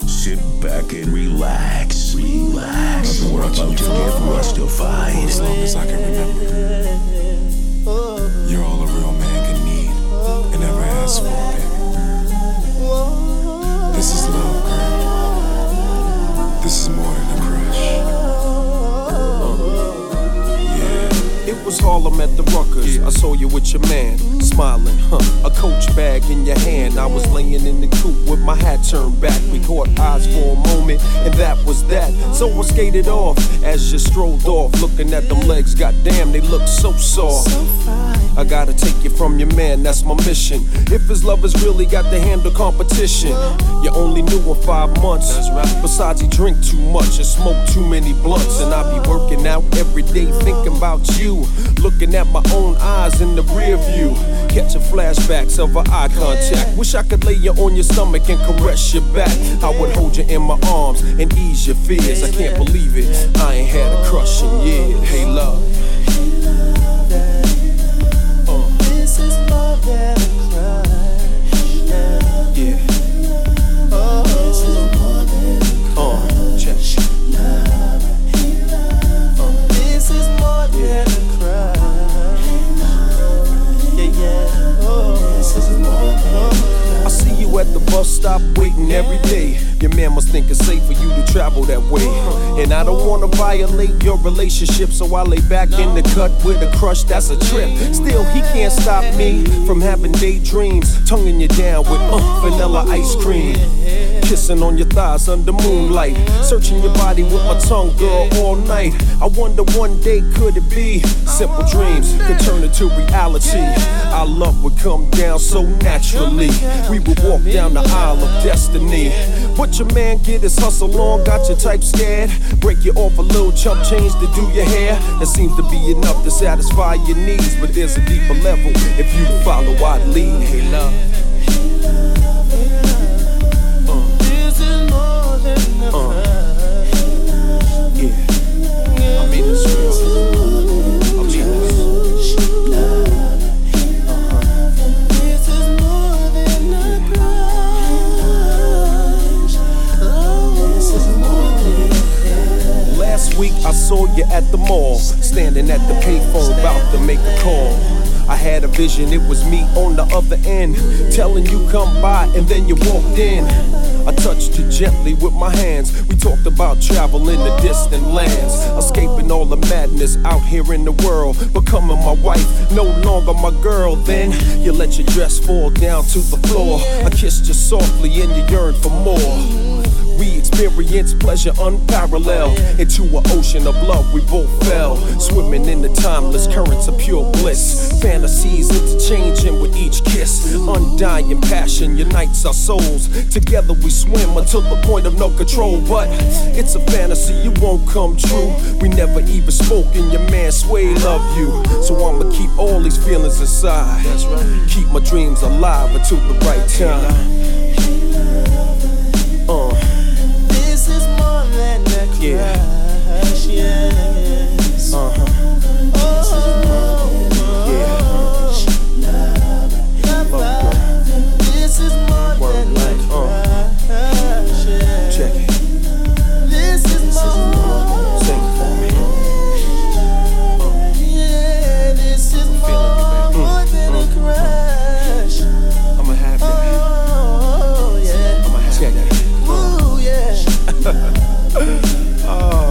Sit back and relax. Relax. We're about to get rustified. As long as I can remember, you're all a real man can need and ever ask for, baby. This is love, girl. This is more than a crush. Yeah. It was Harlem at the Ruckers. I saw you with your man, smiling, a Coach bag in your hand. I was laying in the coupe with my hat turned back. We caught eyes for a moment, and that was that. So I skated off as you strolled off, looking at them legs. Goddamn, they look so soft. I gotta take you from your man, that's my mission. If his love has really got to handle competition. You only knew him 5 months. Besides, he drink too much and smoke too many blunts. And I be working out every day thinking about you. Looking at my own eyes in the rear view. Catching flashbacks of our eye contact. Wish I could lay you on your stomach and caress your back. I would hold you in my arms and ease your fears. I can't believe it, I ain't had a crush in years. Hey love. This is more than a crush. Yeah. This is more than a Check. This is more than a crush. Yeah, yeah. This is more than I see you at the bus stop waiting every day. Your man must think it's safe for you to travel that way. And I don't wanna violate your relationship, so I lay back in the cut with a crush, that's a trip. Still, he can't stop me from having daydreams, tonguing you down with vanilla ice cream. Kissing on your thighs under moonlight, searching your body with my tongue, girl, all night. I wonder one day could it be simple dreams could turn into reality. Our love would come down so naturally. We would walk down the aisle of destiny. But your man get his hustle on, got your type scared. Break you off a little chump change to do your hair. That seems to be enough to satisfy your needs, but there's a deeper level if you follow I'd lead. Hey love. This is more than a crush. Yeah. I mean it's real. I mean this. This is more than a crush. This is more than a crush. Last week I saw you at the mall, standing at the payphone about to make a call. I had a vision, it was me on the other end, telling you come by and then you walked in. I touched you gently with my hands. We talked about travel in the distant lands, escaping all the madness out here in the world, becoming my wife, no longer my girl. Then you let your dress fall down to the floor. I kissed you softly and you yearned for more. We experienced pleasure unparalleled. Into an ocean of love we both fell, swimming in the timeless currents of pure bliss. Fantasies interchanging with each kiss. Undying passion unites our souls. Together we swim until the point of no control. But it's a fantasy, it won't come true. We never even spoke and your man Sway loved you. So I'ma keep all these feelings inside. That's right. Keep my dreams alive until the right time. This is more than a crush. Yeah. Yes. This is more than a crush. Check it. This is more. Sing it for me. Yeah, this is more than a crush. I'ma have that. Oh, yeah. I'ma have that. Ooh, yeah. Oh